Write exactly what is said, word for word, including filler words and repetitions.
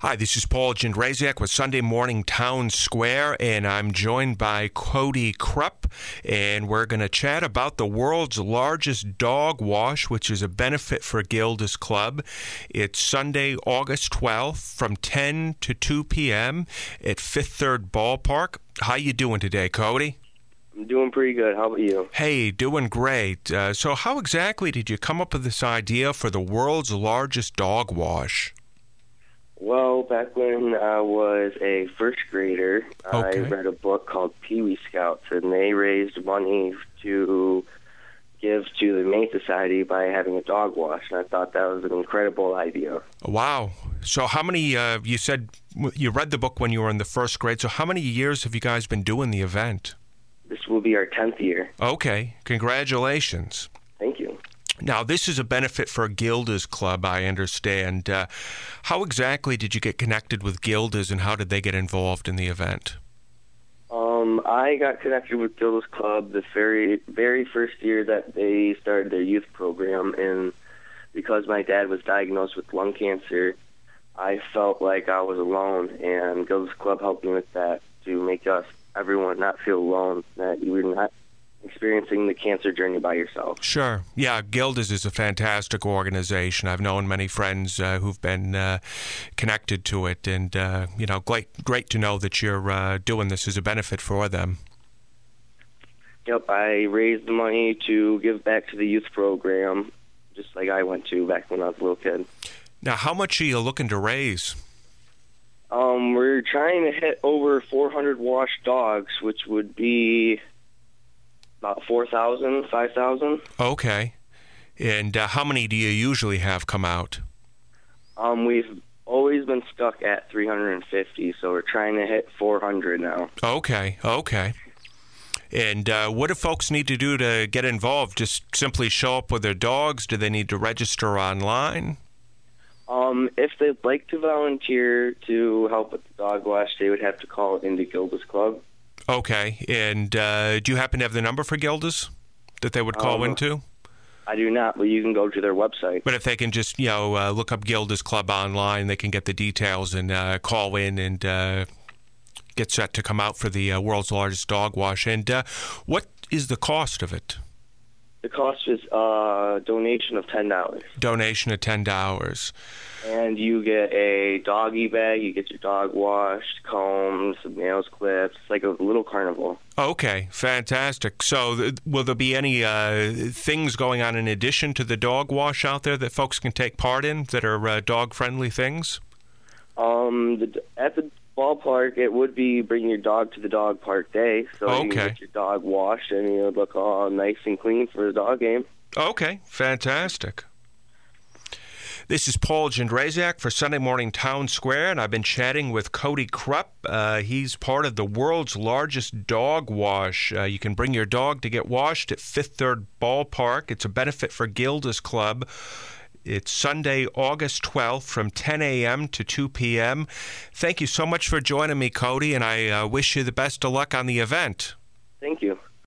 Hi, this is Paul Jędrzejczyk with Sunday Morning Town Square, and I'm joined by Cody Krupp, and we're going to chat about the world's largest dog wash, which is a benefit for Gilda's Club. It's Sunday, August twelfth from ten to two p.m. at Fifth Third Ballpark. How you doing today, Cody? I'm doing pretty good. How about you? Hey, doing great. Uh, so how exactly did you come up with this idea for the world's largest dog wash? Well, back when I was a first grader, Okay. I read a book called Pee Wee Scouts, and they raised money to give to the Humane Society by having a dog wash, and I thought that was an incredible idea. Wow. So how many, uh, you said you read the book when you were in the first grade, so how many years have you guys been doing the event? This will be our tenth year. Okay. Congratulations. Thank you. Now, this is a benefit for Gilda's Club, I understand. Uh, how exactly did you get connected with Gilda's, and how did they get involved in the event? Um, I got connected with Gilda's Club the very, very first year that they started their youth program, and because my dad was diagnosed with lung cancer, I felt like I was alone, and Gilda's Club helped me with that to make us, everyone, not feel alone, that you were not experiencing the cancer journey by yourself. Sure. Yeah, Gilda's is a fantastic organization. I've known many friends uh, who've been uh, connected to it, and, uh, you know, great, great to know that you're uh, doing this as a benefit for them. Yep, I raised the money to give back to the youth program, just like I went to back when I was a little kid. Now, how much are you looking to raise? Um, we're trying to hit over four hundred washed dogs, which would be about four thousand, five thousand. Okay. And uh, how many do you usually have come out? Um, we've always been stuck at three hundred fifty, so we're trying to hit four hundred now. Okay, okay. And uh, what do folks need to do to get involved? Just simply show up with their dogs? Do they need to register online? Um, if they'd like to volunteer to help with the dog wash, they would have to call into Gilda's Club. Okay. And uh, do you happen to have the number for Gilda's that they would call Um, into? I do not, but you can go to their website. But if they can just, you know, uh, look up Gilda's Club online, they can get the details and uh, call in and uh, get set to come out for the uh, world's largest dog wash. And uh, what is the cost of it? The cost is a donation of ten dollars. Donation of ten dollars. And you get a doggy bag, you get your dog washed, combs, some nails clips. It's like a little carnival. Okay, fantastic. So th- will there be any uh, things going on in addition to the dog wash out there that folks can take part in that are uh, dog-friendly things? Um, the, at the ballpark, it would be bring your dog to the dog park day, so you Okay. can get your dog washed and you would look all nice and clean for the dog game. Okay, fantastic. This is Paul Jędrzejczyk for Sunday Morning Town Square, and I've been chatting with Cody Krupp. Uh, he's part of the world's largest dog wash. Uh, you can bring your dog to get washed at Fifth Third Ballpark. It's a benefit for Gilda's Club. It's Sunday, August twelfth from ten a.m. to two p.m. Thank you so much for joining me, Cody, and I uh, wish you the best of luck on the event. Thank you.